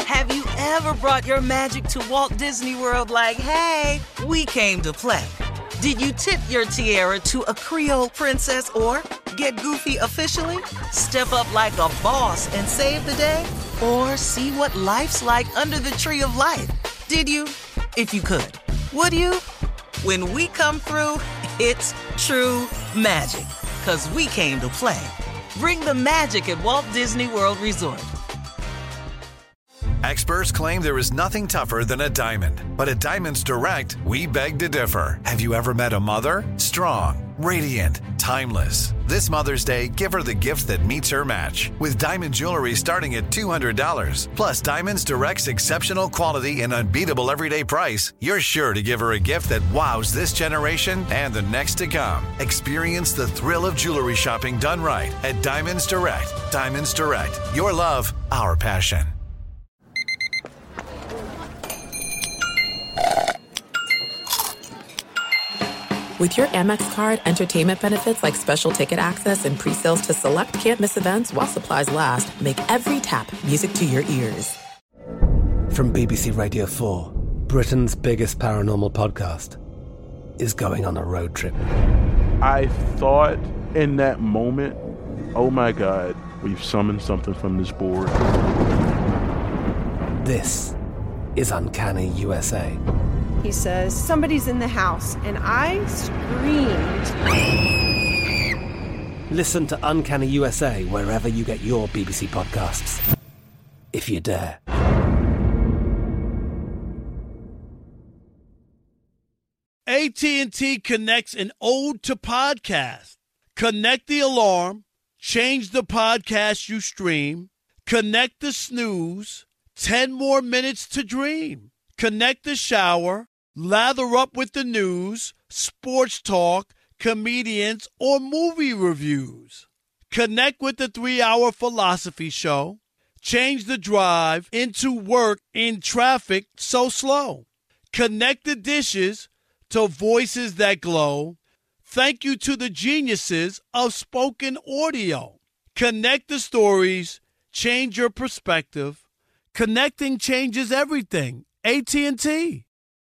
Have you ever brought your magic to Walt Disney World like, hey, we came to play? Did you tip your tiara to a Creole princess or get goofy officially? Step up like a boss and save the day? Or see what life's like under the tree of life? Did you? If you could. Would you? When we come through, it's true magic. 'Cause we came to play. Bring the magic at Walt Disney World Resort. Experts claim there is nothing tougher than a diamond. But at Diamonds Direct, we beg to differ. Have you ever met a mother? Strong, radiant, timeless. This Mother's Day, give her the gift that meets her match. With diamond jewelry starting at $200. Plus Diamonds Direct's exceptional quality and unbeatable everyday price, you're sure to give her a gift that wows this generation and the next to come. Experience the thrill of jewelry shopping done right at Diamonds Direct. Diamonds Direct. Your love, our passion. With your Amex card, entertainment benefits like special ticket access and pre-sales to select campus events while supplies last, make every tap music to your ears. From BBC Radio 4, Britain's biggest paranormal podcast is going on a road trip. I thought in that moment, oh my God, we've summoned something from this board. This is Uncanny USA. He says, somebody's in the house, and I screamed. Listen to Uncanny USA wherever you get your BBC podcasts, if you dare. AT&T connects an ode to podcast. Connect the alarm, change the podcast you stream, connect the snooze, 10 more minutes to dream. Connect the shower, lather up with the news, sports talk, comedians, or movie reviews. Connect with the 3-hour philosophy show. Change the drive into work in traffic so slow. Connect the dishes to voices that glow. Thank you to the geniuses of spoken audio. Connect the stories, change your perspective. Connecting changes everything. AT&T.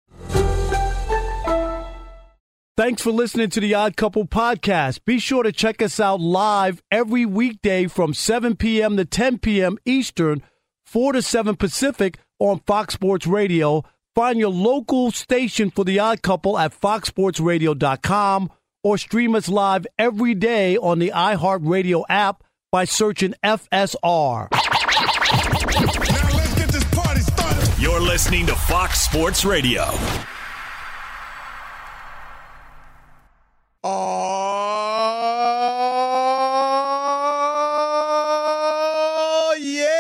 Thanks for listening to the Odd Couple podcast. Be sure to check us out live every weekday from 7 p.m. to 10 p.m. Eastern, 4 to 7 Pacific on Fox Sports Radio. Find your local station for the Odd Couple at foxsportsradio.com or stream us live every day on the iHeartRadio app by searching FSR. You're listening to Fox Sports Radio. Oh,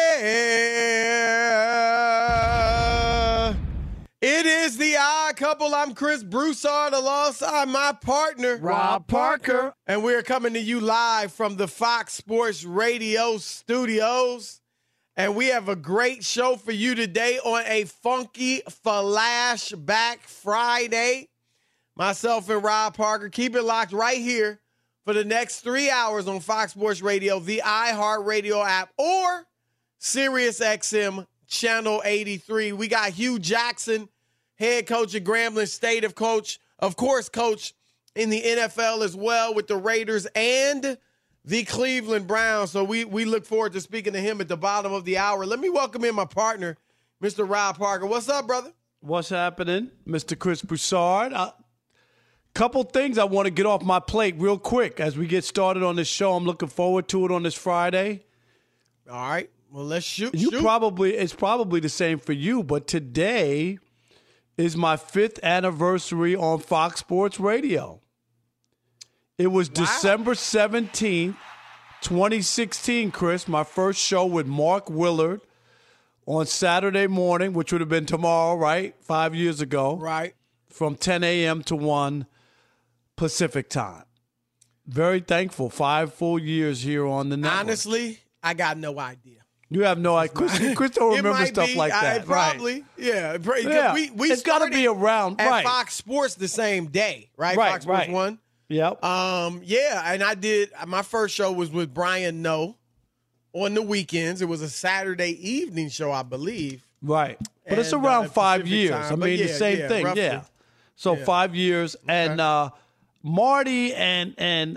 yeah. It is the Odd Couple. I'm Chris Broussard alongside my partner, Rob Parker. And we're coming to you live from the Fox Sports Radio studios. And we have a great show for you today on a funky Flashback Friday. Myself and Rob Parker. Keep it locked right here for the next 3 hours on Fox Sports Radio, the iHeartRadio app, or SiriusXM Channel 83. We got Hugh Jackson, head coach at Grambling State, of course, coach in the NFL as well with the Raiders and the Cleveland Browns. So we look forward to speaking to him at the bottom of the hour. Let me welcome in my partner, Mr. Rob Parker. What's up, brother? What's happening, Mr. Chris Broussard? Couple things I want to get off my plate real quick as we get started on this show. I'm looking forward to it on this Friday. All right. Well, let's shoot. It's probably the same for you, but today is my 5th anniversary on Fox Sports Radio. It was December 17th, 2016, Chris, my first show with Mark Willard on Saturday morning, which would have been tomorrow, right? 5 years ago. Right. From 10 a.m. to 1 Pacific time. Very thankful. 5 full years here on the network. Honestly, I got no idea. You have no idea. Chris don't remember stuff like that. Probably. Yeah. It's got to be around. At Fox Sports the same day, right? Fox Sports 1. Yep. Yeah, and I did. My first show was with Brian Noe, on the weekends. It was a Saturday evening show, I believe. Right. But it's around 5 years. Time. I mean, the same thing. Roughly. Yeah. So 5 years. Okay. And Marty and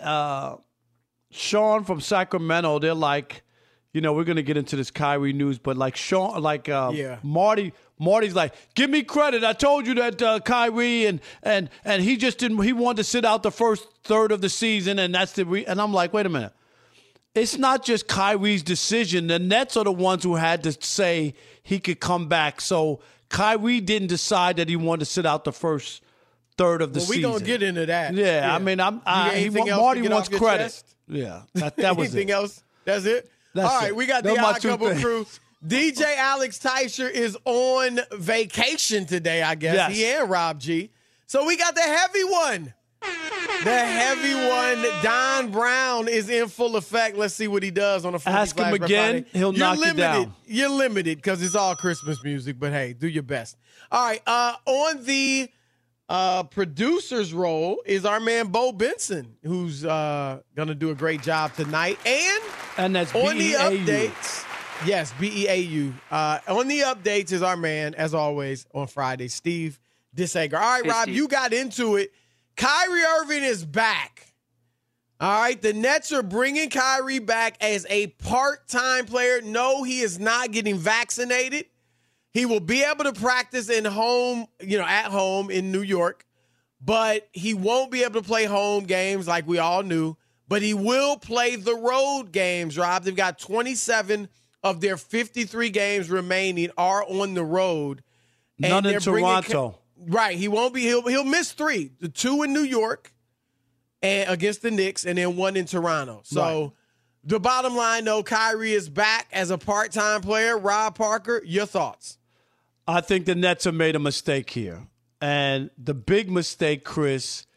Sean from Sacramento, they're like, you know, we're going to get into this Kyrie news, but like Sean, like Marty's like, give me credit. I told you that Kyrie and he just didn't. He wanted to sit out the first third of the season, and that's and I'm like, wait a minute. It's not just Kyrie's decision. The Nets are the ones who had to say he could come back. So Kyrie didn't decide that he wanted to sit out the first third of the season. We're going to get into that. Yeah, I mean, Marty wants credit. Chest? Yeah, that was anything else? That's it? That's all right, we got the Odd Couple crew. DJ Alex Teicher is on vacation today, I guess. Yes. He and Rob G. So we got the heavy one. The heavy one, Don Brown, is in full effect. Let's see what he does on a Funky Ask him again, Friday. He'll knock you down. You're limited because it's all Christmas music, but hey, do your best. All right, on the producer's role is our man Bo Benson, who's going to do a great job tonight. And that's on the B-E-A-U. updates. Yes, B-E-A-U. On the updates is our man, as always, on Friday, Steve Dissager. All right, Rob, you got into it. Kyrie Irving is back. All right, the Nets are bringing Kyrie back as a part-time player. No, he is not getting vaccinated. He will be able to practice at home in New York, but he won't be able to play home games like we all knew. But he will play the road games, Rob. They've got 27 of their 53 games remaining are on the road. None in Toronto. Right. He won't be. He'll miss 3. The 2 in New York and against the Knicks, and then 1 in Toronto. So The bottom line, though, Kyrie is back as a part-time player. Rob Parker, your thoughts? I think the Nets have made a mistake here. And the big mistake, Chris,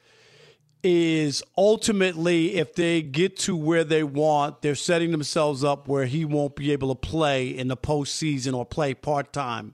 is ultimately if they get to where they want, they're setting themselves up where he won't be able to play in the postseason or play part-time.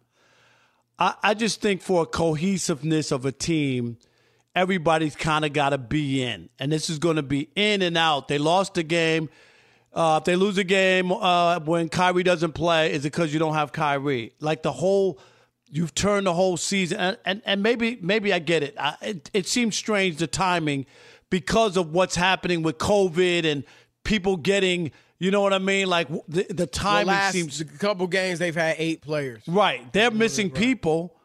I just think for a cohesiveness of a team, everybody's kind of got to be in. And this is going to be in and out. They lost the game. If they lose a game when Kyrie doesn't play, is it because you don't have Kyrie? Like you've turned the whole season. And maybe I get it. It seems strange, the timing, because of what's happening with COVID and people getting, you know what I mean? Like the timing seems. A couple games they've had 8 players. Right. They're missing people.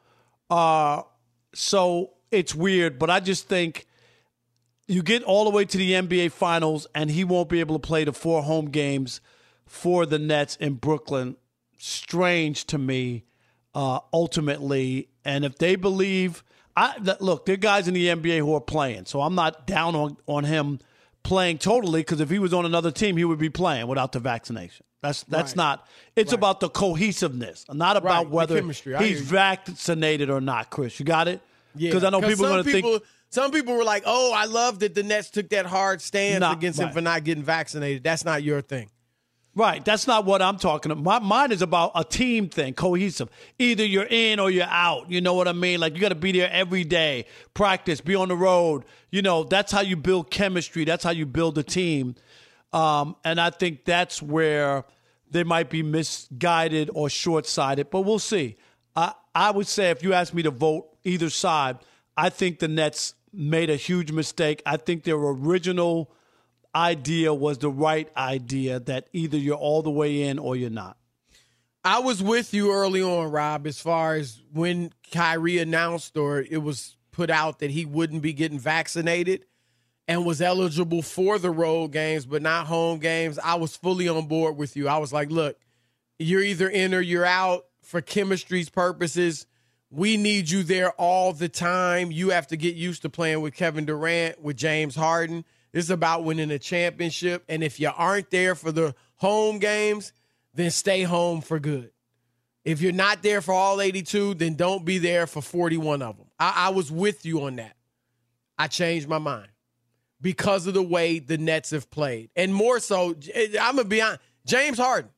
So it's weird. But I just think you get all the way to the NBA Finals and he won't be able to play the 4 home games for the Nets in Brooklyn. Strange to me, ultimately. And if they believe, look, there are guys in the NBA who are playing. So I'm not down on him playing totally, because if he was on another team, he would be playing without the vaccination. That's right. Not. It's about the cohesiveness, not about whether he's vaccinated or not. Chris, you got it? Yeah. Because I know people are going to think. Some people were like, "Oh, I love that the Nets took that hard stance against him for not getting vaccinated." That's not your thing. Right. That's not what I'm talking about. Mine is about a team thing, cohesive. Either you're in or you're out. You know what I mean? Like, you got to be there every day, practice, be on the road. You know, that's how you build chemistry. That's how you build a team. And I think that's where they might be misguided or short-sighted, but we'll see. I would say if you ask me to vote either side, I think the Nets made a huge mistake. I think their original idea was the right idea, that either you're all the way in or you're not. I was with you early on, Rob, as far as when Kyrie announced or it was put out that he wouldn't be getting vaccinated and was eligible for the road games but not home games. I was fully on board with you. I was like, look, you're either in or you're out for chemistry's purposes. We need you there all the time. You have to get used to playing with Kevin Durant, with James Harden. This is about winning a championship. And if you aren't there for the home games, then stay home for good. If you're not there for all 82, then don't be there for 41 of them. I was with you on that. I changed my mind because of the way the Nets have played. And more so, I'm going to be honest, James Harden.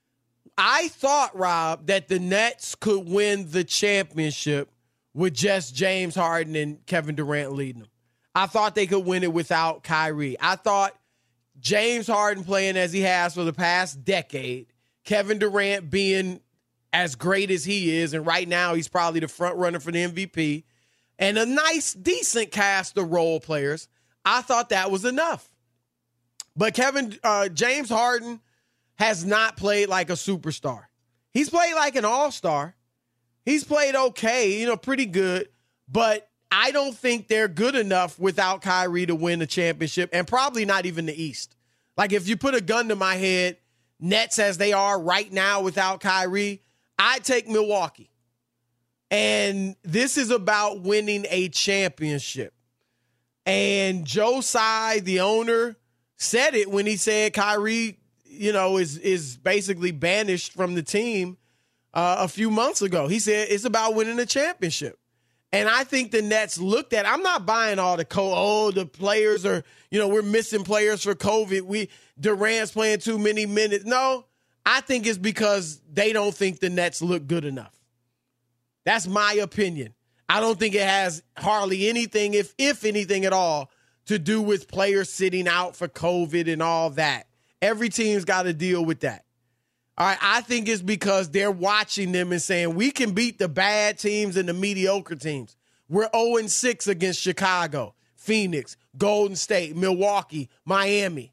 I thought, Rob, that the Nets could win the championship with just James Harden and Kevin Durant leading them. I thought they could win it without Kyrie. I thought James Harden playing as he has for the past decade, Kevin Durant being as great as he is, and right now he's probably the front runner for the MVP, and a nice, decent cast of role players, I thought that was enough. But James Harden has not played like a superstar. He's played like an all-star. He's played okay, pretty good, but I don't think they're good enough without Kyrie to win the championship, and probably not even the East. Like, if you put a gun to my head, Nets as they are right now without Kyrie, I'd take Milwaukee. And this is about winning a championship. And Joe Tsai, the owner, said it when he said Kyrie, is basically banished from the team a few months ago. He said it's about winning a championship. And I think the Nets looked at, I'm not buying all the players are, we're missing players for COVID. Durant's playing too many minutes. No, I think it's because they don't think the Nets look good enough. That's my opinion. I don't think it has hardly anything, if anything at all, to do with players sitting out for COVID and all that. Every team's got to deal with that. All right, I think it's because they're watching them and saying, we can beat the bad teams and the mediocre teams. We're 0-6 against Chicago, Phoenix, Golden State, Milwaukee, Miami.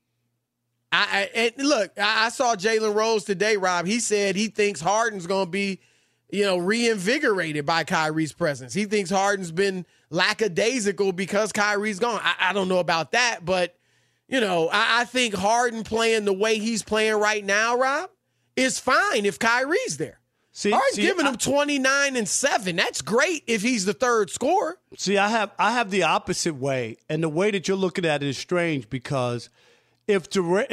I saw Jalen Rose today, Rob. He said he thinks Harden's going to be, reinvigorated by Kyrie's presence. He thinks Harden's been lackadaisical because Kyrie's gone. I don't know about that, but I think Harden playing the way he's playing right now, Rob, is fine if Kyrie's there. Harden's giving him 29 and 7. That's great if he's the third scorer. See, I have the opposite way, and the way that you're looking at it is strange because if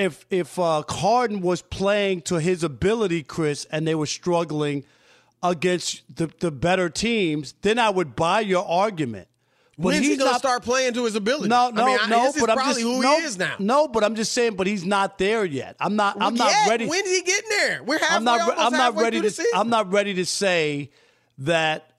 Harden was playing to his ability, Chris, and they were struggling against the better teams, then I would buy your argument. But when's he going to start playing to his ability? No, this is probably who he is now. No, but I'm just saying, but he's not there yet. I'm not ready. When's he getting there? We're halfway through the season. I'm not ready to say that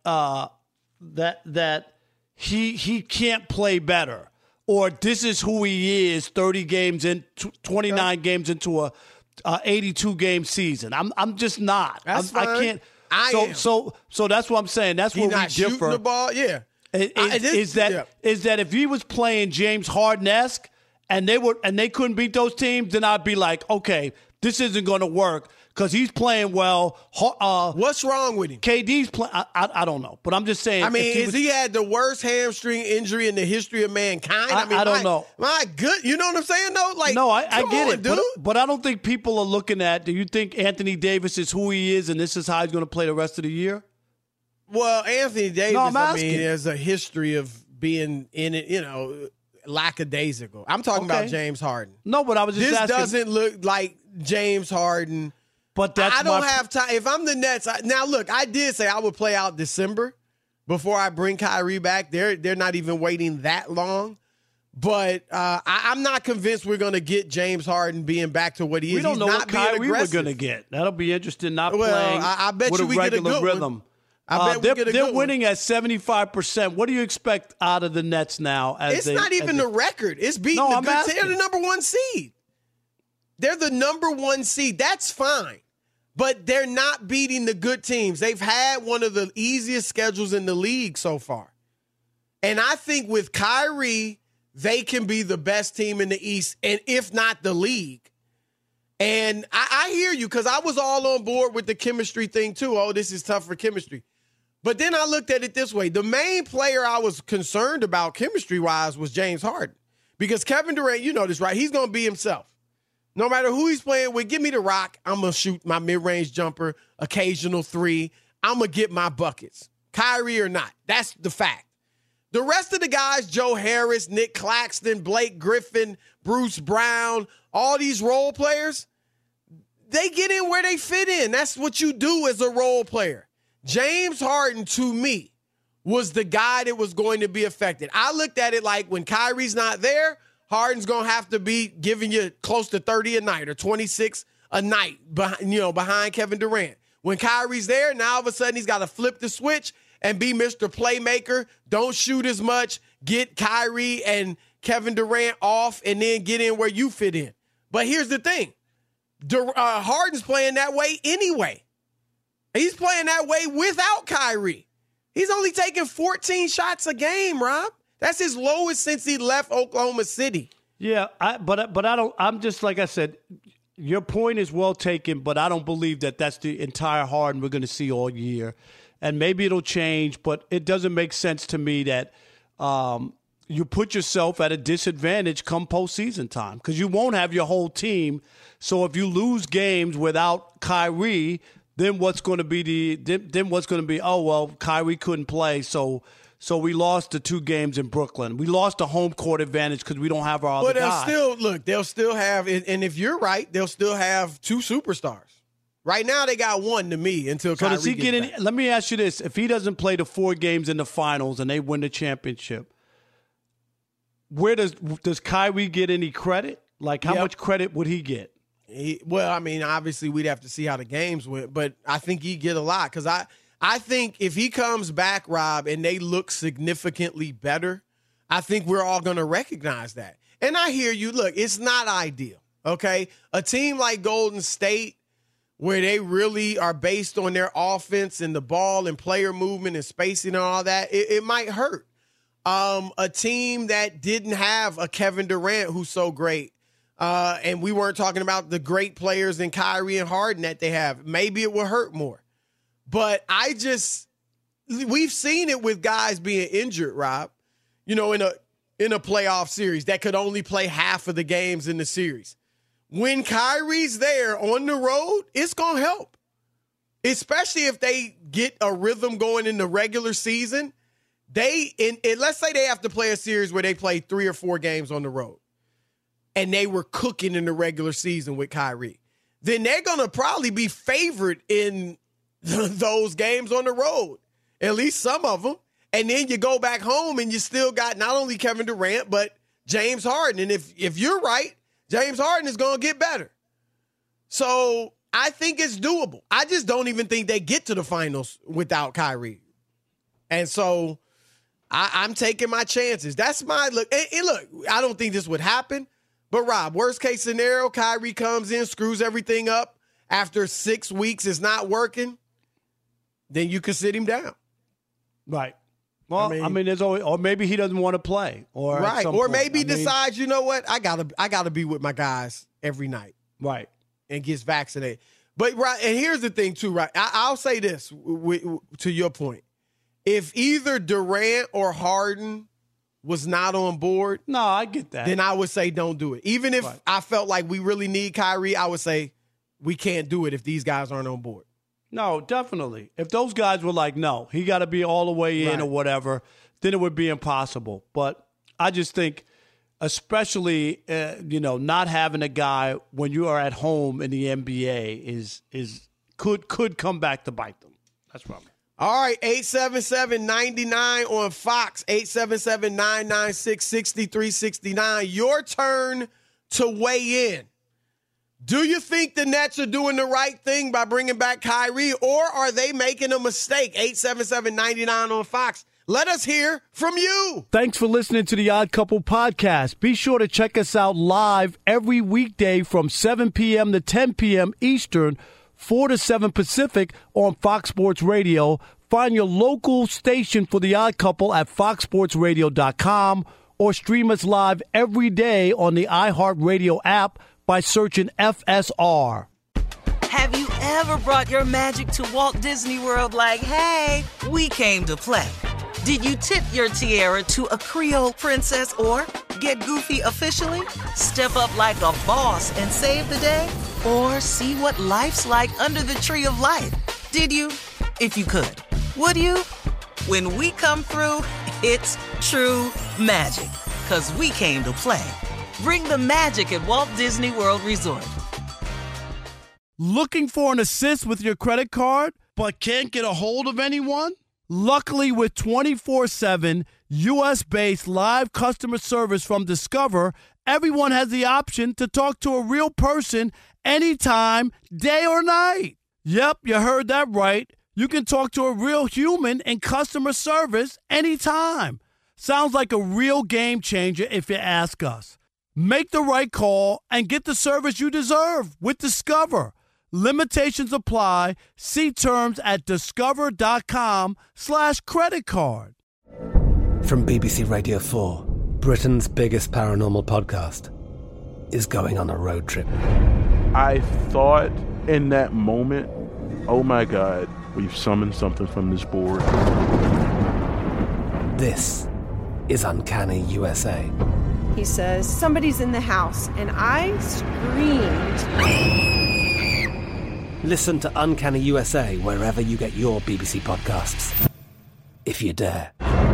that he can't play better, or this is who he is 30 games in, 29 games into a 82 game season. I'm just not. That's fine. I can't. So that's what I'm saying. That's where we differ. Shooting the ball, yeah. Is that if he was playing James Harden-esque and they couldn't beat those teams, then I'd be like, okay, this isn't going to work because he's playing well. What's wrong with him? KD's playing. I don't know, but I'm just saying. I mean, he had the worst hamstring injury in the history of mankind? I don't know. My good, you know what I'm saying though? Like, no, I get it, dude. But I don't think people are looking at. Do you think Anthony Davis is who he is, and this is how he's going to play the rest of the year? Well, Anthony Davis, there's a history of being in it, lackadaisical. I'm talking about James Harden. No, but I was just asking. This doesn't look like James Harden. But I don't have time. If I'm the Nets, now look, I did say I would play out December before I bring Kyrie back. They're not even waiting that long. But I'm not convinced we're going to get James Harden being back to what he is. We don't know what Kyrie we're going to get. That'll be interesting. Playing I bet with you a we get a regular good rhythm. One. I bet they're winning at 75%. What do you expect out of the Nets now? It's not even the record. It's beating the good team. They're the number one seed. They're the number one seed. That's fine. But they're not beating the good teams. They've had one of the easiest schedules in the league so far. And I think with Kyrie, they can be the best team in the East, and if not the league. And I hear you because I was all on board with the chemistry thing too. Oh, this is tough for chemistry. But then I looked at it this way. The main player I was concerned about chemistry-wise was James Harden. Because Kevin Durant, you know this, right? He's going to be himself. No matter who he's playing with, give me the rock. I'm going to shoot my mid-range jumper, occasional three. I'm going to get my buckets. Kyrie or not. That's the fact. The rest of the guys, Joe Harris, Nick Claxton, Blake Griffin, Bruce Brown, all these role players, they get in where they fit in. That's what you do as a role player. James Harden, to me, was the guy that was going to be affected. I looked at it like when Kyrie's not there, Harden's going to have to be giving you close to 30 a night or 26 a night behind Kevin Durant. When Kyrie's there, now all of a sudden he's got to flip the switch and be Mr. Playmaker. Don't shoot as much. Get Kyrie and Kevin Durant off and then get in where you fit in. But here's the thing. Harden's playing that way anyway. He's playing that way without Kyrie. He's only taking 14 shots a game, Rob. That's his lowest since he left Oklahoma City. Yeah, but I don't. I'm just like I said. Your point is well taken, but I don't believe that that's the entire Harden we're going to see all year. And maybe it'll change, but it doesn't make sense to me that you put yourself at a disadvantage come postseason time because you won't have your whole team. So if you lose games without Kyrie, then what's going to be oh, well, Kyrie couldn't play, so we lost the 2 games in Brooklyn. We lost the home court advantage because we don't have our other guy. They'll still have, and if you're right, they'll still have 2 superstars. Right now, they got 1 to me until Kyrie does he gets get in? back. Let me ask you this: if he doesn't play the 4 games in the finals and they win the championship, where does Kyrie get any credit? Like, how much credit would he get? Obviously, we'd have to see how the games went, but I think he'd get a lot because I think if he comes back, Rob, and they look significantly better, I think we're all going to recognize that. And I hear you. Look, it's not ideal, okay? A team like Golden State, where they really are based on their offense and the ball and player movement and spacing and all that, it might hurt. A team that didn't have a Kevin Durant who's so great, and we weren't talking about the great players in Kyrie and Harden that they have, maybe it will hurt more. But we've seen it with guys being injured, Rob, in a playoff series that could only play half of the games in the series. When Kyrie's there on the road, it's going to help, especially if they get a rhythm going in the regular season. Let's say they have to play a series where they play 3 or 4 games on the road, and they were cooking in the regular season with Kyrie. Then they're going to probably be favored in those games on the road, at least some of them. And then you go back home and you still got not only Kevin Durant, but James Harden. And if you're right, James Harden is going to get better. So I think it's doable. I just don't even think they get to the finals without Kyrie. And so I'm taking my chances. That's my look. And look, I don't think this would happen. But, Rob, worst case scenario, Kyrie comes in, screws everything up. After 6 weeks, it's not working. Then you can sit him down. Right. Well, there's always, or maybe he doesn't want to play, or right, or point. maybe decides, you know what, I gotta be with my guys every night, right, and gets vaccinated. But right, and here's the thing too, right? I'll say this to your point: if either Durant or Harden was not on board, no, I get that. Then I would say don't do it. Even if I felt like we really need Kyrie, I would say we can't do it if these guys aren't on board. No, definitely. If those guys were like, no, he got to be all the way in or whatever, then it would be impossible. But I just think, especially, not having a guy when you are at home in the NBA could come back to bite them. That's what I mean. All right, 877-99 on Fox, 877-996-6369. Your turn to weigh in. Do you think the Nets are doing the right thing by bringing back Kyrie, or are they making a mistake? 877-99 on Fox. Let us hear from you. Thanks for listening to the Odd Couple podcast. Be sure to check us out live every weekday from 7 p.m. to 10 p.m. Eastern, 4 to 7 Pacific on Fox Sports Radio. Find your local station for the Odd Couple at foxsportsradio.com or stream us live every day on the iHeartRadio app by searching FSR. Have you ever brought your magic to Walt Disney World like, hey, we came to play? Did you tip your tiara to a Creole princess or get goofy officially? Step up like a boss and save the day? Or see what life's like under the tree of life? Did you? If you could. Would you? When we come through, it's true magic. 'Cause we came to play. Bring the magic at Walt Disney World Resort. Looking for an assist with your credit card, but can't get a hold of anyone? Luckily, with 24/7 U.S.-based live customer service from Discover, everyone has the option to talk to a real person anytime, day or night. Yep, you heard that right. You can talk to a real human in customer service anytime. Sounds like a real game changer if you ask us. Make the right call and get the service you deserve with Discover. Limitations apply. See terms at discover.com/creditcard. From BBC Radio 4, Britain's biggest paranormal podcast is going on a road trip. I thought in that moment, oh my God, we've summoned something from this board. This is Uncanny USA. He says, somebody's in the house, and I screamed. Listen to Uncanny USA wherever you get your BBC podcasts, if you dare.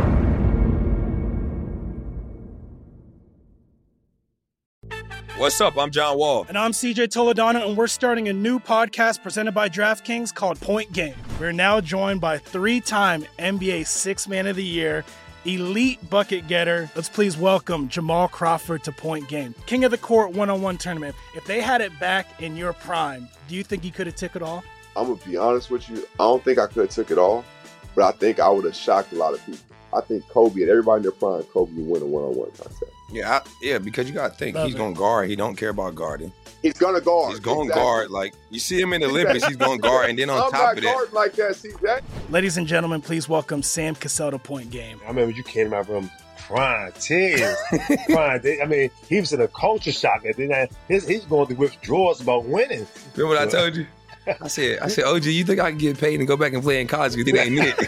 What's up? I'm John Wall. And I'm CJ Toledano, and we're starting a new podcast presented by DraftKings called Point Game. We're now joined by three-time NBA Sixth Man of the Year, elite bucket getter. Let's please welcome Jamal Crawford to Point Game. King of the Court one-on-one tournament. If they had it back in your prime, do you think you could have took it all? I'm going to be honest with you. I don't think I could have took it all, but I think I would have shocked a lot of people. I think Kobe and everybody in their prime, Kobe would win a one-on-one contest. Yeah, because you got to think, he's going to guard. He don't care about guarding. He's going to guard. He's going to guard. Like, you see him in the Olympics, he's going to guard. And then on top of that. I'm not guarding like that, CJ. Ladies and gentlemen, please welcome Sam Cassell to Point Game. I remember you came out from prime 10. I mean, he was in a culture shock. And then he's going through withdrawals about winning. Remember what I told you? I said, OG, you think I can get paid and go back and play in college because it ain't it?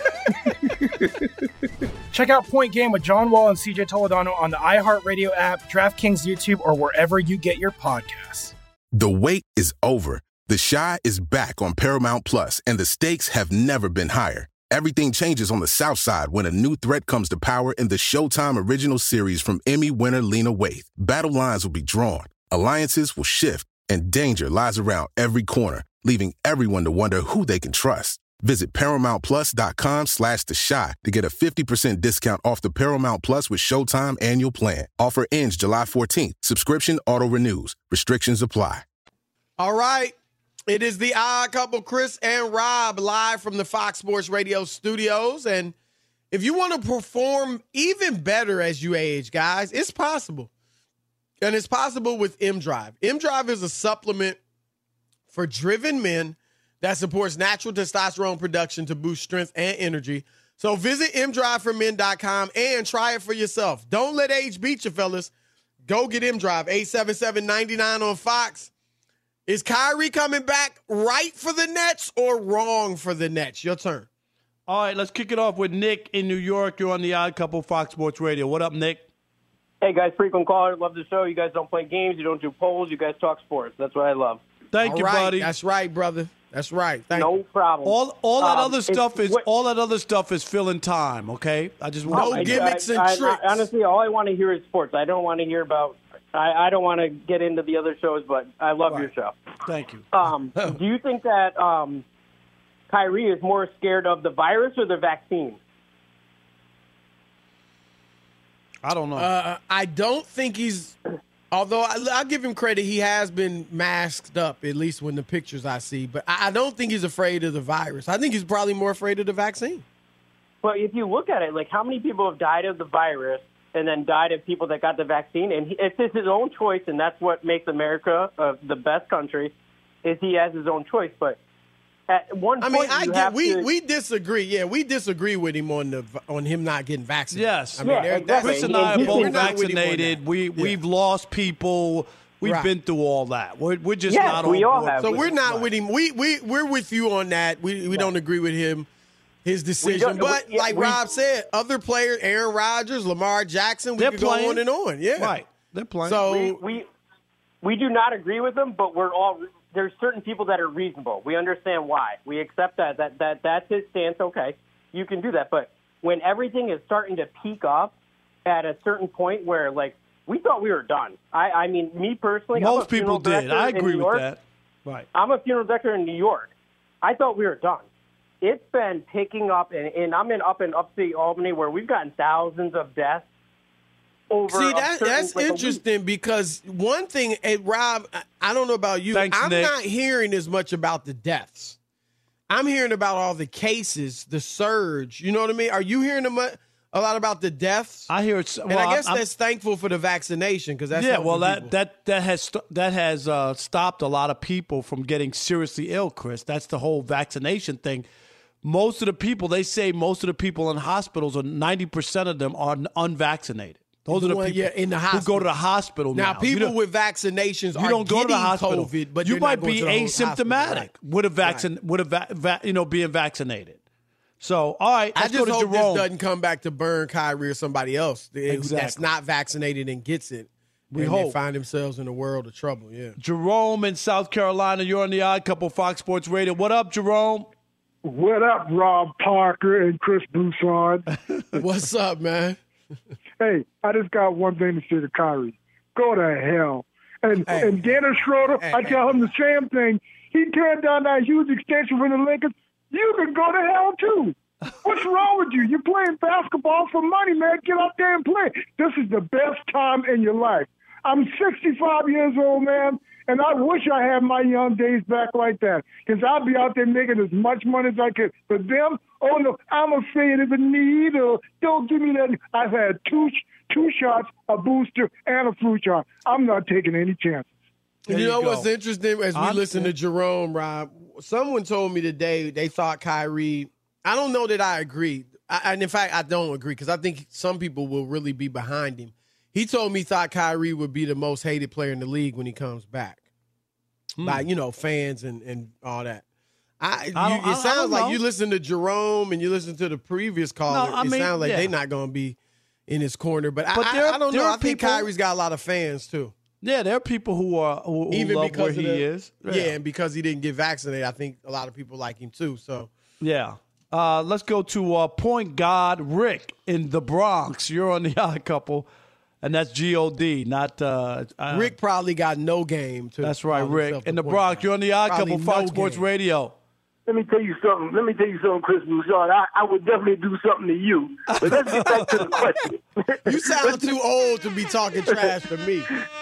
Check out Point Game with John Wall and CJ Toledano on the iHeartRadio app, DraftKings YouTube, or wherever you get your podcasts. The wait is over. The Chi is back on Paramount Plus, and the stakes have never been higher. Everything changes on the South Side when a new threat comes to power in the Showtime original series from Emmy winner Lena Waithe. Battle lines will be drawn, alliances will shift, and danger lies around every corner, leaving everyone to wonder who they can trust. Visit ParamountPlus.com/The Chi to get a 50% discount off the Paramount Plus with Showtime annual plan. Offer ends July 14th. Subscription auto-renews. Restrictions apply. All right. It is the Odd Couple, Chris and Rob, live from the Fox Sports Radio studios. And if you want to perform even better as you age, guys, it's possible. And it's possible with M-Drive. M-Drive is a supplement for driven men that supports natural testosterone production to boost strength and energy. So visit mdriveformen.com and try it for yourself. Don't let age beat you, fellas. Go get M-Drive, 877-99 on Fox. Is Kyrie coming back right for the Nets or wrong for the Nets? Your turn. All right, let's kick it off with Nick in New York. You're on the Odd Couple, Fox Sports Radio. What up, Nick? Hey, guys, frequent caller. Love the show. You guys don't play games. You don't do polls. You guys talk sports. That's what I love. Thank you, buddy. That's right, brother. That's right. Thank you. No problem. All that other stuff is filling time. Okay, I just want no gimmicks and tricks. Honestly, all I want to hear is sports. I don't want to hear about. I don't want to get into the other shows, but I love your show. Thank you. Do you think that Kyrie is more scared of the virus or the vaccine? I don't know. I don't think he's. Although I'll give him credit, he has been masked up, at least when the pictures I see. But I don't think he's afraid of the virus. I think he's probably more afraid of the vaccine. But if you look at it, like how many people have died of the virus and then died of people that got the vaccine? And it's his own choice, and that's what makes America the best country, is he has his own choice. But at one point, we disagree. Yeah, we disagree with him on him not getting vaccinated. Yes, exactly. Chris and I are both vaccinated. We've lost people. We've been through all that. We're just not on board. So we're not with him. We're with you on that. We don't agree with him, his decision. But like Rob said, other players, Aaron Rodgers, Lamar Jackson, we could go on and on. Yeah, right. They're playing. So we do not agree with them, but we're all. There's certain people that are reasonable. We understand why. We accept that's his stance. Okay, you can do that. But when everything is starting to peak up at a certain point where, like, we thought we were done. I mean, me personally, most people did. I agree with that. Right. I'm a funeral director in New York. I thought we were done. It's been picking up, and I'm up in upstate Albany where we've gotten thousands of deaths. See, that's interesting because one thing, Rob, I don't know about you. Thanks, I'm Nick. not hearing as much about the deaths. I'm hearing about all the cases, the surge. You know what I mean? Are you hearing a lot about the deaths? I hear it's. And I guess that's thankful for the vaccination because that's that has stopped a lot of people from getting seriously ill, Chris. That's the whole vaccination thing. Most of the people in hospitals, or 90% of them, are unvaccinated. Those are the people in the hospital who go to the hospital now. People with vaccinations you don't go to the hospital. COVID, but you might be asymptomatic with being vaccinated. So, all right, I just go to hope Jerome. this doesn't come back to burn Kyrie or somebody else that's not vaccinated and gets it. We and hope. they find themselves in a world of trouble. Yeah. Jerome in South Carolina, you're on the Odd Couple, Fox Sports Radio. What up, Jerome? What up, Rob Parker and Chris Broussard? What's up, man? Hey, I just got one thing to say to Kyrie. Go to hell. And Dennis Schroeder, I tell him the same thing. He turned down that huge extension from the Lakers. You can go to hell, too. What's wrong with you? You're playing basketball for money, man. Get out there and play. This is the best time in your life. I'm 65 years old, man, and I wish I had my young days back like that because I'd be out there making as much money as I could. But them, oh, no, I'm afraid of a needle. Don't give me that. I've had two shots, a booster, and a flu shot. I'm not taking any chances. You know what's interesting as we listen to Jerome, Rob? Someone told me today they thought Kyrie – I don't know that I agree. And in fact, I don't agree because I think some people will really be behind him. He told me he thought Kyrie would be the most hated player in the league when he comes back by, fans and all that. It sounds like you listen to Jerome and you listen to the previous caller. It sounds like they're not going to be in his corner. But I don't know. I think Kyrie's got a lot of fans, too. Yeah, there are people who even love because where he is. Yeah, and because he didn't get vaccinated, I think a lot of people like him, too. So yeah. Let's go to point guard Rick in the Bronx. You're on the Odd Couple. And that's G-O-D, not Rick probably got no game. That's right, Rick. In the Bronx, you're on the Odd Couple, Fox Sports Radio. Let me tell you something, Chris Broussard. I would definitely do something to you. But let's get back to the question. You sound too old to be talking trash to me.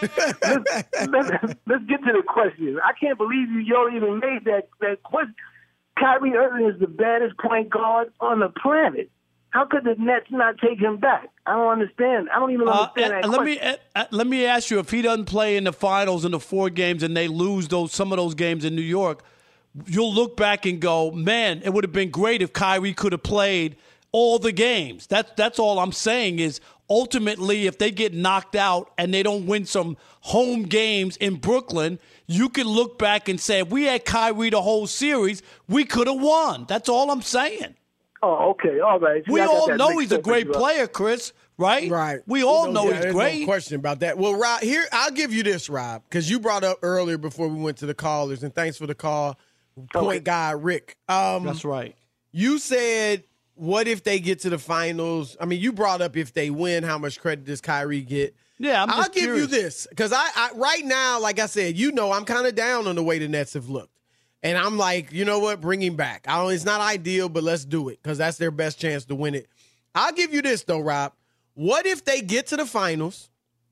Let's get to the question. I can't believe y'all even made that question. Kyrie Irving is the baddest point guard on the planet. How could the Nets not take him back? I don't understand. I don't even understand that question. Let me ask you, if he doesn't play in the finals in the 4 games and they lose some of those games in New York, you'll look back and go, man, it would have been great if Kyrie could have played all the games. That's all I'm saying is ultimately if they get knocked out and they don't win some home games in Brooklyn, you can look back and say, if we had Kyrie the whole series, we could have won. That's all I'm saying. Oh, okay. All right. We all know he's a great player, Chris, right? Right. We all know he's great. No question about that. Well, Rob, here, I'll give you this, Rob, because you brought up earlier before we went to the callers, and thanks for the call, point guy Rick. That's right. You said, what if they get to the finals? I mean, you brought up if they win, how much credit does Kyrie get? Yeah, I'll give you this, because I right now, like I said, I'm kind of down on the way the Nets have looked. And I'm like, you know what? Bring him back. It's not ideal, but let's do it because that's their best chance to win it. I'll give you this, though, Rob. What if they get to the finals,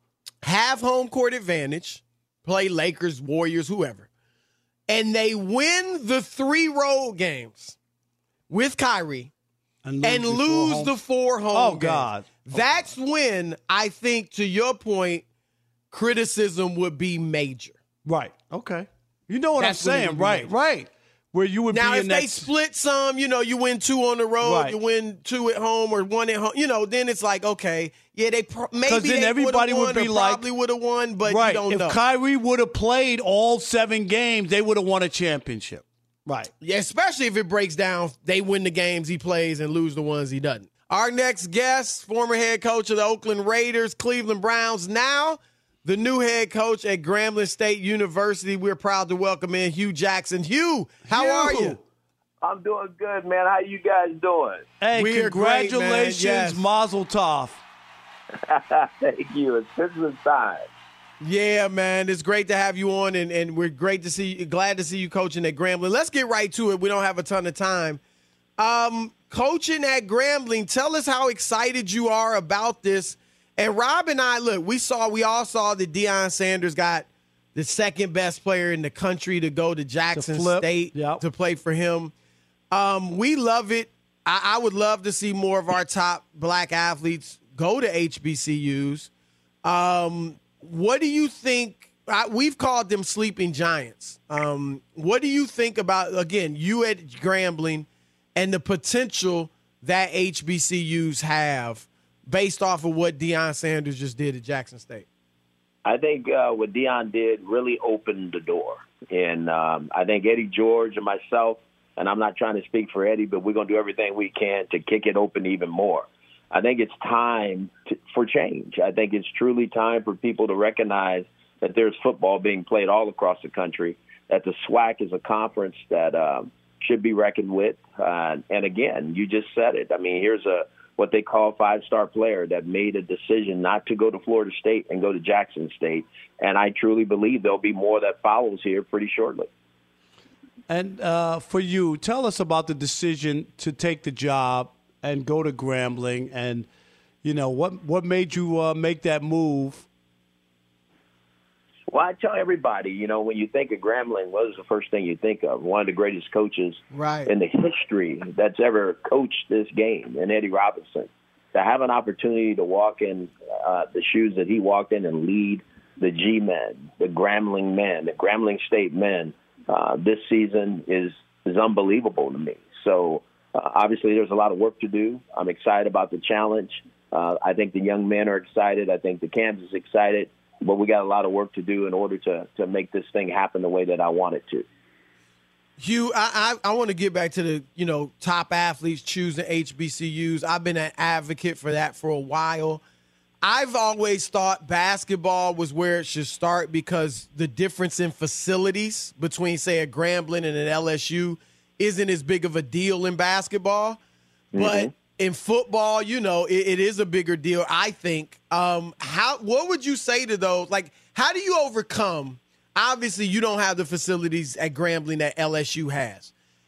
have home court advantage, play Lakers, Warriors, whoever, and they win the 3 road games with Kyrie and lose the 4 home games? God. That's when I think, to your point, criticism would be major. Right. Okay. You know what I'm saying, right? Where you would now, be if they split some, you win 2 on the road, you win 2 at home or 1 at home, then it's like, okay, yeah, maybe then everybody would be like, probably would have won, but you don't know. If Kyrie would have played all 7 games, they would have won a championship. Right. Yeah, especially if it breaks down, they win the games he plays and lose the ones he doesn't. Our next guest, former head coach of the Oakland Raiders, Cleveland Browns, now the new head coach at Grambling State University. We're proud to welcome in Hugh Jackson. Hugh, how are you? I'm doing good, man. How you guys doing? Hey, congratulations, great, man. Yes. Mazel tov. Thank you. It's Christmas time. Yeah, man. It's great to have you on, and we're glad to see you coaching at Grambling. Let's get right to it. We don't have a ton of time. Coaching at Grambling, tell us how excited you are about this. And Rob and I, look, we all saw that Deion Sanders got the second best player in the country to go to Jackson State to play for him. We love it. I would love to see more of our top black athletes go to HBCUs. What do you think? We've called them sleeping giants. What do you think about, again, you at Grambling and the potential that HBCUs have based off of what Deion Sanders just did at Jackson State? I think what Deion did really opened the door. And I think Eddie George and myself, and I'm not trying to speak for Eddie, but we're going to do everything we can to kick it open even more. I think it's time for change. I think it's truly time for people to recognize that there's football being played all across the country, that the SWAC is a conference that should be reckoned with. And again, you just said it. I mean, here's what they call a five-star player that made a decision not to go to Florida State and go to Jackson State. And I truly believe there'll be more that follows here pretty shortly. And for you, tell us about the decision to take the job and go to Grambling, and what made you make that move? Well, I tell everybody, when you think of Grambling, what is the first thing you think of? One of the greatest coaches in the history that's ever coached this game, and Eddie Robinson. To have an opportunity to walk in the shoes that he walked in and lead the G-men, the Grambling men, the Grambling State men, this season is unbelievable to me. So obviously there's a lot of work to do. I'm excited about the challenge. I think the young men are excited. I think the camp is excited. But we got a lot of work to do in order to make this thing happen the way that I want it to. Hugh, I want to get back to the top athletes choosing HBCUs. I've been an advocate for that for a while. I've always thought basketball was where it should start because the difference in facilities between, say, a Grambling and an LSU isn't as big of a deal in basketball. Mm-hmm. But in football, it is a bigger deal, I think. What would you say to those? Like, how do you overcome? Obviously, you don't have the facilities at Grambling that LSU has.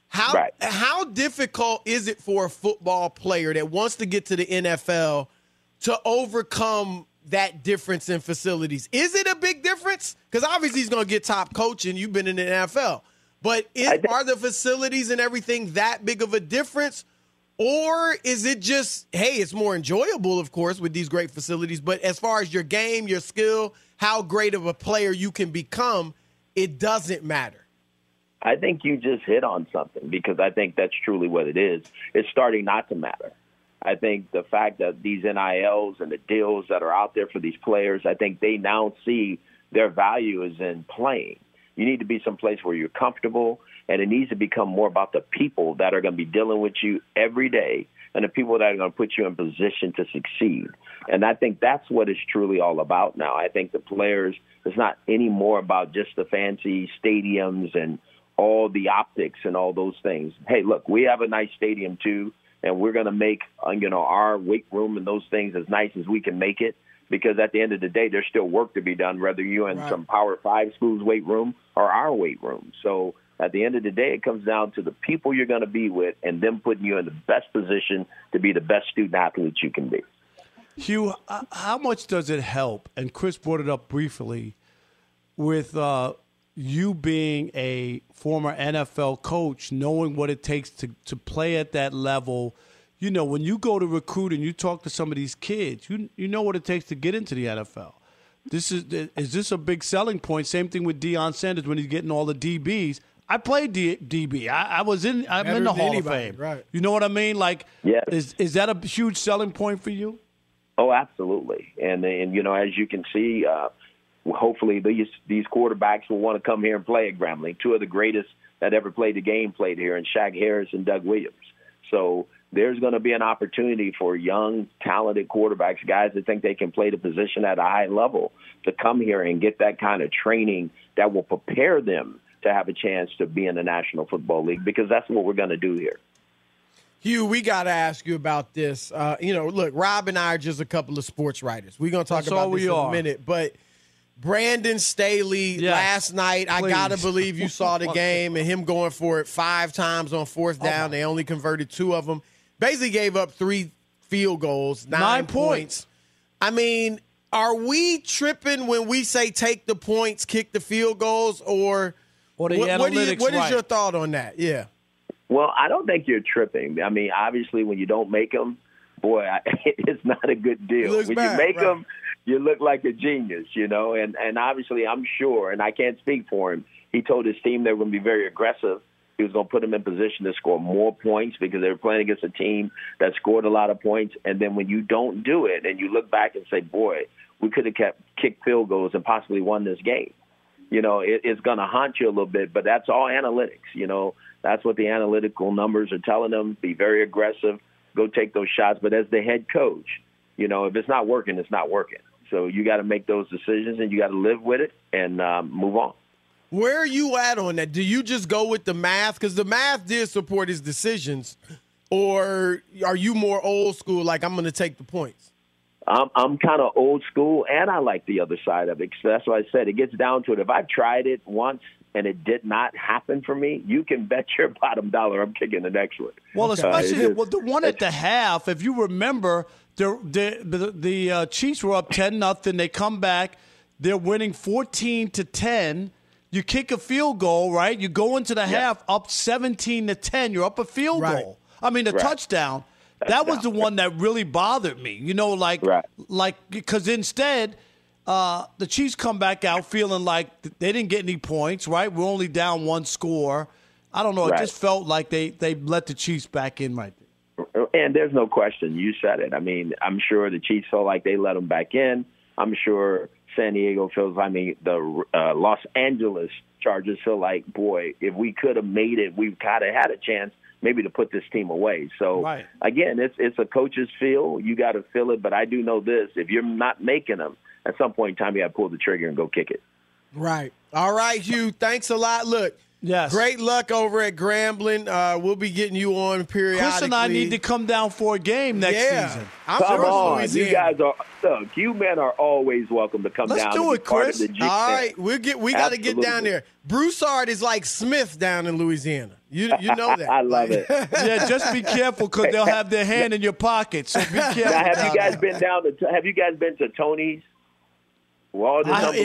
How difficult is it for a football player that wants to get to the NFL to overcome that difference in facilities? Is it a big difference? Because obviously he's going to get top coaching. You've been in the NFL. But are the facilities and everything that big of a difference? Or is it just, hey, it's more enjoyable, of course, with these great facilities. But as far as your game, your skill, how great of a player you can become, it doesn't matter. I think you just hit on something because I think that's truly what it is. It's starting not to matter. I think the fact that these NILs and the deals that are out there for these players, I think they now see their value is in playing. You need to be someplace where you're comfortable, and it needs to become more about the people that are going to be dealing with you every day and the people that are going to put you in position to succeed. And I think that's what it's truly all about now. I think the players, it's not anymore about just the fancy stadiums and all the optics and all those things. Hey, look, we have a nice stadium too, and we're going to make our weight room and those things as nice as we can make it. Because at the end of the day, there's still work to be done, whether you're in some Power 5 schools' weight room or our weight room. So at the end of the day, it comes down to the people you're going to be with and them putting you in the best position to be the best student-athlete you can be. Hugh, how much does it help, and Chris brought it up briefly, with you being a former NFL coach, knowing what it takes to play at that level? When you go to recruit and you talk to some of these kids, you know what it takes to get into the NFL. Is this a big selling point? Same thing with Deion Sanders when he's getting all the DBs. I played DB. I'm in the Hall of Fame. Right. You know what I mean? Like, yes. Is that a huge selling point for you? Oh, absolutely. And as you can see, hopefully these quarterbacks will want to come here and play at Grambling. Two of the greatest that ever played the game played here, and Shaq Harris and Doug Williams. So there's going to be an opportunity for young, talented quarterbacks, guys that think they can play the position at a high level, to come here and get that kind of training that will prepare them to have a chance to be in the National Football League, because that's what we're going to do here. Hugh, we got to ask you about this. Look, Rob and I are just a couple of sports writers. We're going to talk about this in a minute. But Brandon Staley last night, I got to believe you saw the game, and him going for it 5 times on 4th down. They only converted 2 of them. Basically gave up 3 field goals, 9 points. I mean, are we tripping when we say take the points, kick the field goals, or the analytics? What is your thought on that? Yeah. Well, I don't think you're tripping. I mean, obviously, when you don't make them, boy, it's not a good deal. When you make them, you look like a genius, you know. And obviously, I'm sure, and I can't speak for him, he told his team they were going to be very aggressive. He was going to put them in position to score more points because they were playing against a team that scored a lot of points. And then when you don't do it and you look back and say, boy, we could have kicked field goals and possibly won this game. You know, it's going to haunt you a little bit, but that's all analytics. You know, that's what the analytical numbers are telling them. Be very aggressive, go take those shots. But as the head coach, you know, if it's not working, it's not working. So you got to make those decisions and you got to live with it and move on. Where are you at on that? Do you just go with the math? Because the math did support his decisions. Or are you more old school, like I'm going to take the points? I'm kind of old school, and I like the other side of it. So that's why I said it gets down to it. If I've tried it once and it did not happen for me, you can bet your bottom dollar I'm kicking the next one. Well, especially the one at the half, if you remember, the Chiefs were up 10-0. They come back. They're winning 14-10. You kick a field goal, right? You go into the half up 17-10. You're up a field goal. I mean, a touchdown. That was the one that really bothered me. You know, like because instead the Chiefs come back out feeling like they didn't get any points, right? We're only down one score. I don't know. It just felt like they let the Chiefs back in right there. And there's no question. You said it. I mean, I'm sure the Chiefs felt like they let them back in. I'm sure San Diego feels, the Los Angeles Chargers feel like, boy, if we could have made it, we kind of had a chance maybe to put this team away. So, again, it's a coach's feel. You got to feel it. But I do know this. If you're not making them, at some point in time, you got to pull the trigger and go kick it. Right. All right, Hugh. Thanks a lot. Look. Yes. Great luck over at Grambling. We'll be getting you on periodically. Chris and I need to come down for a game next season. Come on. You guys you men are always welcome to come down. Let's do it, Chris. All right. We got to get down there. Broussard is like Smith down in Louisiana. You know that. I love it. Yeah, just be careful because they'll have their hand in your pocket. So be careful. Now, have you guys been to Tony's? Well, down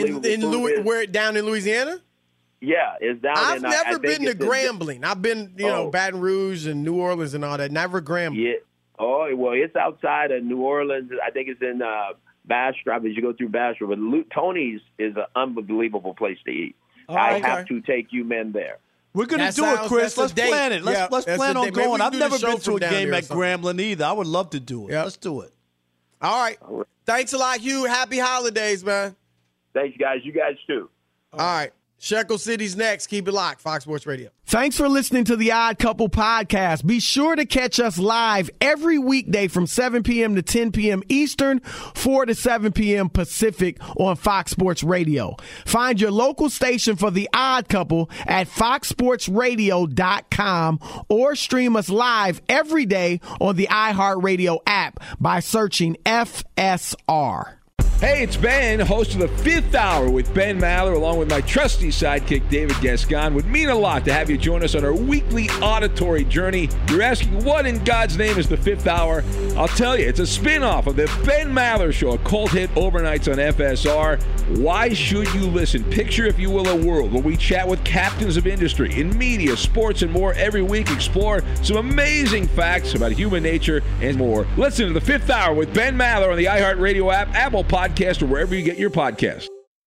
in Louisiana? Yeah, it's down. I've never been to Grambling. I've been, Baton Rouge and New Orleans and all that. Never Grambling. Yeah. Oh, well, it's outside of New Orleans. I think it's in Bastrop as you go through Bastrop. But Tony's is an unbelievable place to eat. I have to take you men there. We're going to do it, Chris. Let's plan it. Let's plan on going. I've never been to a game at Grambling either. I would love to do it. Let's do it. All right. Thanks a lot, Hugh. Happy holidays, man. Thanks, guys. You guys, too. All right. Shekel City's next. Keep it locked. Fox Sports Radio. Thanks for listening to the Odd Couple podcast. Be sure to catch us live every weekday from 7 p.m. to 10 p.m. Eastern, 4 to 7 p.m. Pacific on Fox Sports Radio. Find your local station for the Odd Couple at foxsportsradio.com or stream us live every day on the iHeartRadio app by searching FSR. Hey, it's Ben, host of The Fifth Hour with Ben Maller, along with my trusty sidekick, David Gascon. Would mean a lot to have you join us on our weekly auditory journey. You're asking, what in God's name is The Fifth Hour? I'll tell you, it's a spin-off of The Ben Maller Show, a cult hit overnights on FSR. Why should you listen? Picture, if you will, a world where we chat with captains of industry in media, sports, and more every week. Explore some amazing facts about human nature and more. Listen to The Fifth Hour with Ben Maller on the iHeartRadio app, Apple Podcast, or wherever you get your podcast.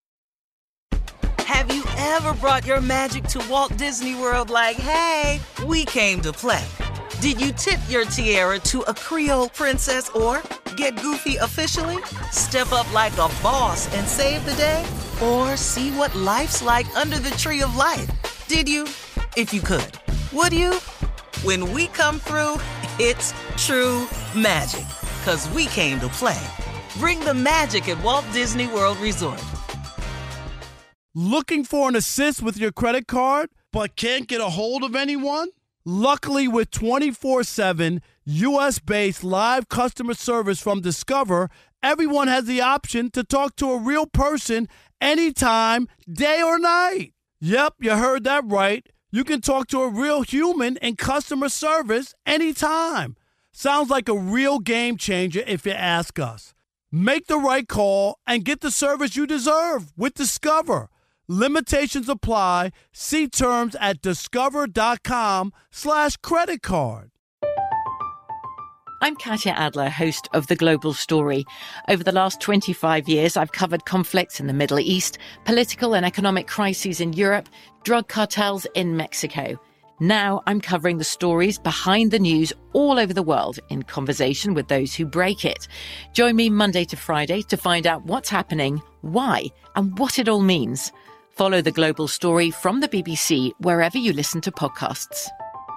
Have you ever brought your magic to Walt Disney World like, hey, we came to play? Did you tip your tiara to a Creole princess or get goofy officially? Step up like a boss and save the day? Or see what life's like under the tree of life? Did you? If you could. Would you? When we come through, it's true magic. 'Cause we came to play. Bring the magic at Walt Disney World Resort. Looking for an assist with your credit card, but can't get a hold of anyone? Luckily, with 24/7 U.S.-based live customer service from Discover, everyone has the option to talk to a real person anytime, day or night. Yep, you heard that right. You can talk to a real human in customer service anytime. Sounds like a real game changer if you ask us. Make the right call and get the service you deserve with Discover. Limitations apply. See terms at discover.com/creditcard. I'm Katya Adler, host of The Global Story. Over the last 25 years, I've covered conflicts in the Middle East, political and economic crises in Europe, drug cartels in Mexico. Now I'm covering the stories behind the news all over the world in conversation with those who break it. Join me Monday to Friday to find out what's happening, why, and what it all means. Follow The Global Story from the BBC wherever you listen to podcasts.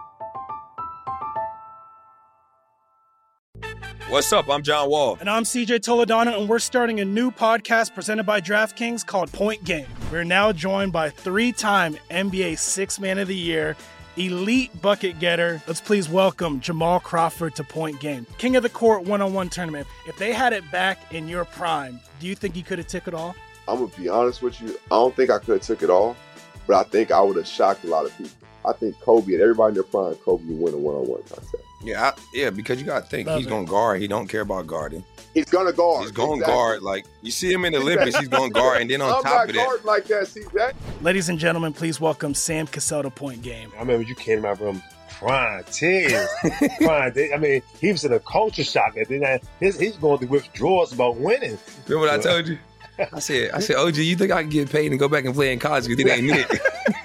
What's up? I'm John Wall. And I'm CJ Toledano, and we're starting a new podcast presented by DraftKings called Point Game. We're now joined by three-time NBA Sixth Man of the Year, elite bucket getter. Let's please welcome Jamal Crawford to Point Game. King of the Court one-on-one tournament. If they had it back in your prime, do you think you could have took it all? I'm going to be honest with you. I don't think I could have took it all, but I think I would have shocked a lot of people. I think Kobe and everybody in their prime, Kobe would win a one-on-one contest. Yeah, because you got to think, he's going to guard. He don't care about guarding. He's going to guard. He's going to guard. Like, you see him in the Olympics, he's going to guard. And then on top of that. I'm not guarding like that, CJ. Ladies and gentlemen, please welcome Sam Cassell to Point Game. I remember you came in my room crying, tears, crying. I mean, he was in a culture shock. And then he's going through withdrawals about winning. Remember what I told you? I said, OG, you think I can get paid and go back and play in college because it ain't it?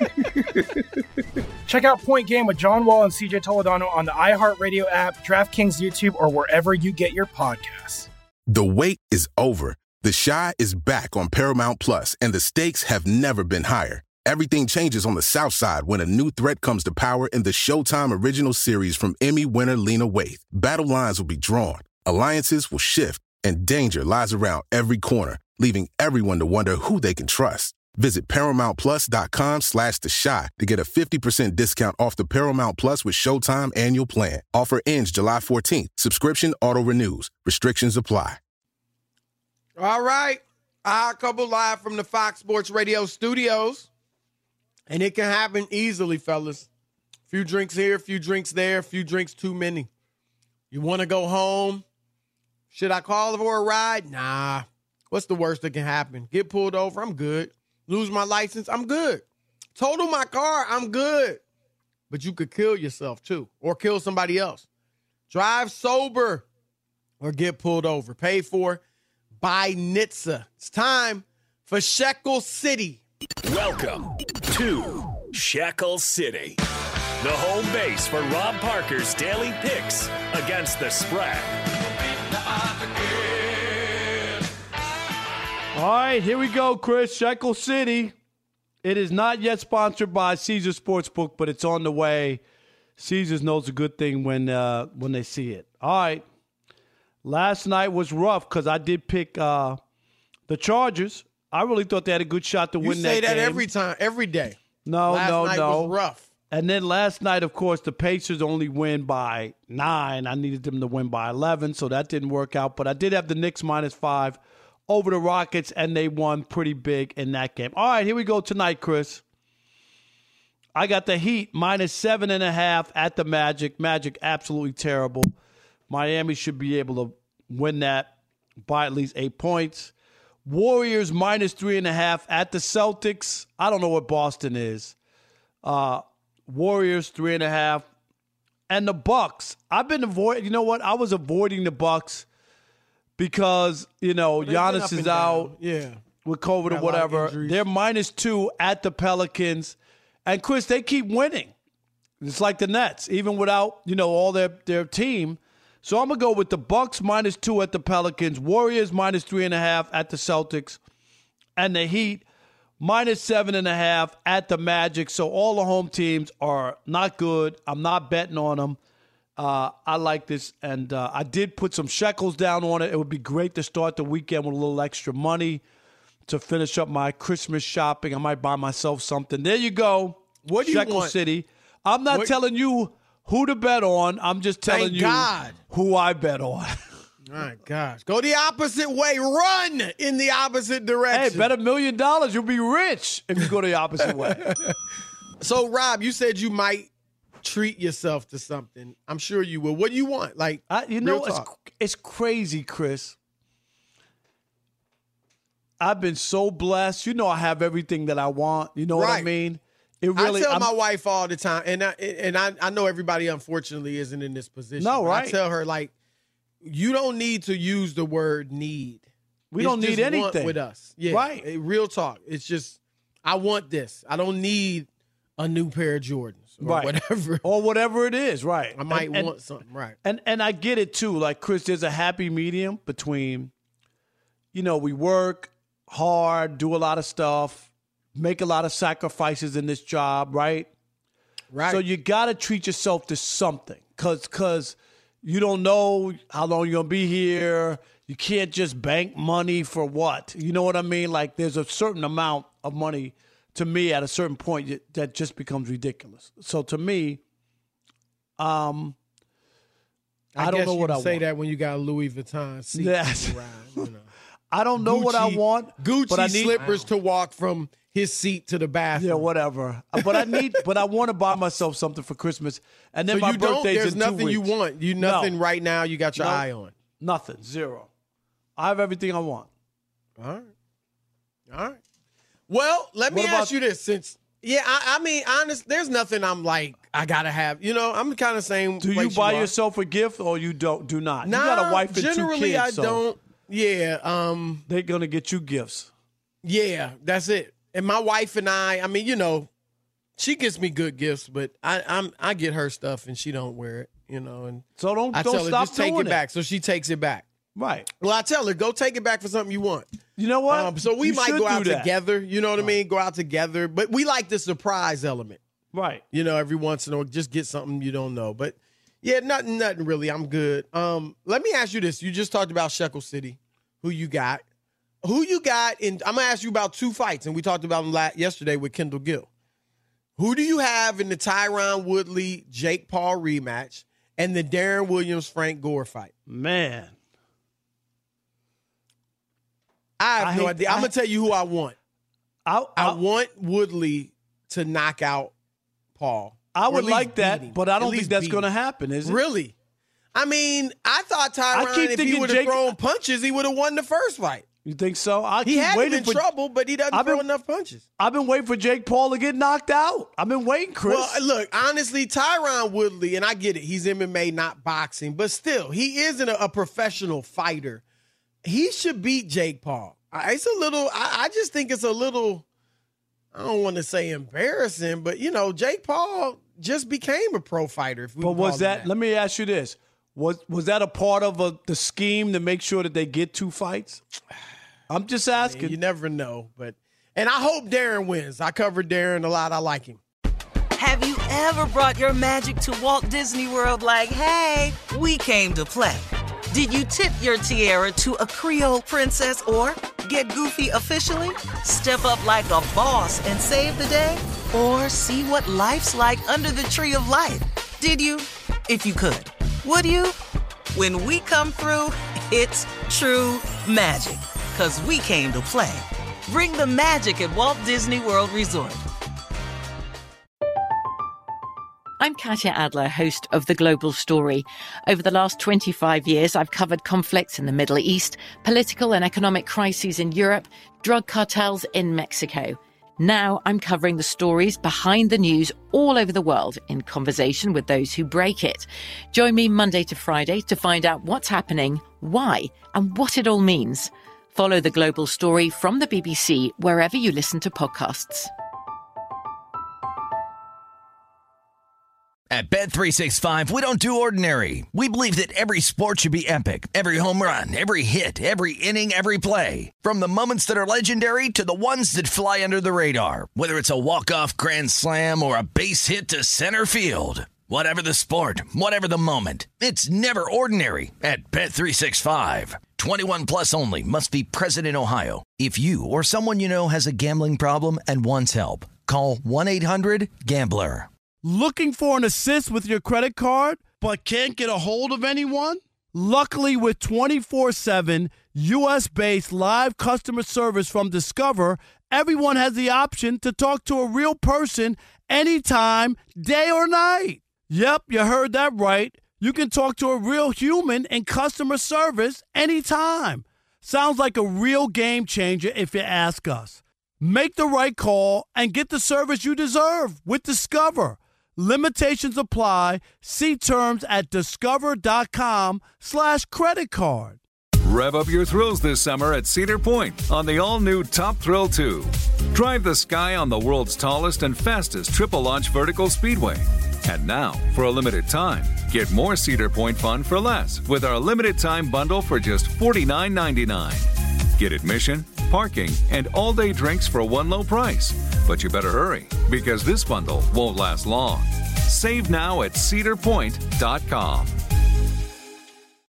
Check out Point Game with John Wall and CJ Toledano on the iHeartRadio app, DraftKings YouTube, or wherever you get your podcasts. The wait is over. The Chi is back on Paramount Plus, and the stakes have never been higher. Everything changes on the South Side when a new threat comes to power in the Showtime original series from Emmy winner Lena Waithe. Battle lines will be drawn, alliances will shift, and danger lies around every corner, leaving everyone to wonder who they can trust. Visit ParamountPlus.com/The Chi to get a 50% discount off the Paramount Plus with Showtime annual plan. Offer ends July 14th. Subscription auto-renews. Restrictions apply. All right. Our couple live from the Fox Sports Radio studios. And it can happen easily, fellas. Few drinks here, few drinks there, few drinks too many. You want to go home? Should I call for a ride? Nah. What's the worst that can happen? Get pulled over? I'm good. Lose my license? I'm good. Total my car? I'm good. But you could kill yourself too, or kill somebody else. Drive sober or get pulled over. Paid for by NHTSA. It's time for Shekel City. Welcome to Shekel City, the home base for Rob Parker's daily picks against the spread. All right, here we go, Chris. Shekel City. It is not yet sponsored by Caesars Sportsbook, but it's on the way. Caesars knows a good thing when they see it. All right. Last night was rough because I did pick the Chargers. I really thought they had a good shot to win that game. You say that every time, every day. Last night was rough. And then last night, of course, the Pacers only win by 9. I needed them to win by 11, so that didn't work out. But I did have the Knicks -5 over the Rockets, and they won pretty big in that game. All right, here we go tonight, Chris. I got the Heat -7.5 at the Magic. Magic absolutely terrible. Miami should be able to win that by at least 8 points. Warriors -3.5 at the Celtics. I don't know what Boston is. Warriors 3.5. And the Bucks. I've been avoiding. You know what? I was avoiding the Bucks because, Giannis is out with COVID or whatever. They're -2 at the Pelicans. And, Chris, they keep winning. It's like the Nets, even without, all their team. So I'm going to go with the Bucks -2 at the Pelicans, Warriors -3.5 at the Celtics, and the Heat -7.5 at the Magic. So all the home teams are not good. I'm not betting on them. I like this, and I did put some shekels down on it. It would be great to start the weekend with a little extra money to finish up my Christmas shopping. I might buy myself something. There you go. What do you Shekel want? City. I'm not telling you who to bet on. I'm just telling you who I bet on. My gosh. Go the opposite way. Run in the opposite direction. Hey, bet $1 million. You'll be rich if you go the opposite way. So, Rob, you said you might treat yourself to something. I'm sure you will. What do you want? Like, it's crazy, Chris. I've been so blessed. You know, I have everything that I want. You know what I mean? It really. I tell my wife all the time, and I know everybody unfortunately isn't in this position. No, right? I tell her, like, you don't need to use the word need. We don't need anything want with us. Yeah, right. Real talk. It's just, I want this. I don't need a new pair of Jordans or whatever. Or whatever it is, right. I might want something, right. And I get it, too. Like, Chris, there's a happy medium between, you know, we work hard, do a lot of stuff, make a lot of sacrifices in this job, right? Right. So you got to treat yourself to something because you don't know how long you're going to be here. You can't just bank money for what? You know what I mean? Like, there's a certain amount of money, to me, at a certain point that just becomes ridiculous. So to me, I don't know what I want. Say that when you got a Louis Vuitton seat around, you know. I don't know what I want. Gucci but I need slippers to walk from his seat to the bathroom. Yeah, whatever. But I want to buy myself something for Christmas, and then so my you don't. birthday's There's in 2 nothing weeks. you want. Nothing right now. You got your eye on. Nothing. Zero. I have everything I want. All right. Well, let me ask you this. Since I mean, honest, there's nothing I'm like I gotta have. You know, I'm kind of saying. Do you buy yourself a gift or you do not? Nah, you got a wife and 2 kids. Generally, I don't. Yeah. They're gonna get you gifts. Yeah, that's it. And my wife and I mean, you know, she gets me good gifts, but I get her stuff and she don't wear it. You know, and so don't tell her stop just take doing it back. So she takes it back. Right. Well, I tell her, go take it back for something you want. You know what? So we might go out do that. together. You know what I mean? Go out together. But we like the surprise element. Right. You know, every once in a while, just get something you don't know. But yeah, nothing really. I'm good. Let me ask you this. You just talked about Shekel City. Who you got? I'm going to ask you about 2 fights, and we talked about them yesterday with Kendall Gill. Who do you have in the Tyron Woodley, Jake Paul rematch and the Darren Williams, Frank Gore fight? Man. I have no idea. I'm going to tell you who I want. I want Woodley to knock out Paul. I would like that, but I don't think that's going to happen, is it? Really? I mean, I thought Tyron, if he would have thrown punches, he would have won the first fight. You think so? He had him in trouble, but he doesn't throw enough punches. I've been waiting for Jake Paul to get knocked out. I've been waiting, Chris. Well, look, honestly, Tyron Woodley, and I get it, he's MMA, not boxing, but still, he isn't a professional fighter. He should beat Jake Paul. It's a little, I just think it's a little, I don't want to say embarrassing, but, you know, Jake Paul just became a pro fighter. But was that, let me ask you this, was that a part of the scheme to make sure that they get 2 fights? I'm just asking. Man, you never know, and I hope Darren wins. I covered Darren a lot. I like him. Have you ever brought your magic to Walt Disney World like, hey, we came to play? Did you tip your tiara to a Creole princess or get goofy officially? Step up like a boss and save the day? Or see what life's like under the tree of life? Did you? If you could. Would you? When we come through, it's true magic. 'Cause we came to play. Bring the magic at Walt Disney World Resort. I'm Katya Adler, host of The Global Story. Over the last 25 years, I've covered conflicts in the Middle East, political and economic crises in Europe, drug cartels in Mexico. Now I'm covering the stories behind the news all over the world in conversation with those who break it. Join me Monday to Friday to find out what's happening, why, and what it all means. Follow The Global Story from the BBC wherever you listen to podcasts. At Bet365, we don't do ordinary. We believe that every sport should be epic. Every home run, every hit, every inning, every play. From the moments that are legendary to the ones that fly under the radar. Whether it's a walk-off grand slam or a base hit to center field. Whatever the sport, whatever the moment. It's never ordinary at Bet365. 21 plus only. Must be present in Ohio. If you or someone you know has a gambling problem and wants help, call 1-800-GAMBLER. Looking for an assist with your credit card, but can't get a hold of anyone? Luckily, with 24/7 U.S.-based live customer service from Discover, everyone has the option to talk to a real person anytime, day or night. Yep, you heard that right. You can talk to a real human in customer service anytime. Sounds like a real game changer if you ask us. Make the right call and get the service you deserve with Discover. Limitations apply. See terms at discover.com/creditcard. Rev up your thrills this summer at Cedar Point on the all-new Top Thrill 2. Drive the sky on the world's tallest and fastest triple-launch vertical speedway. And now, for a limited time, get more Cedar Point fun for less with our limited-time bundle for just $49.99. Get admission, parking, and all-day drinks for one low price. But you better hurry, because this bundle won't last long. Save now at cedarpoint.com.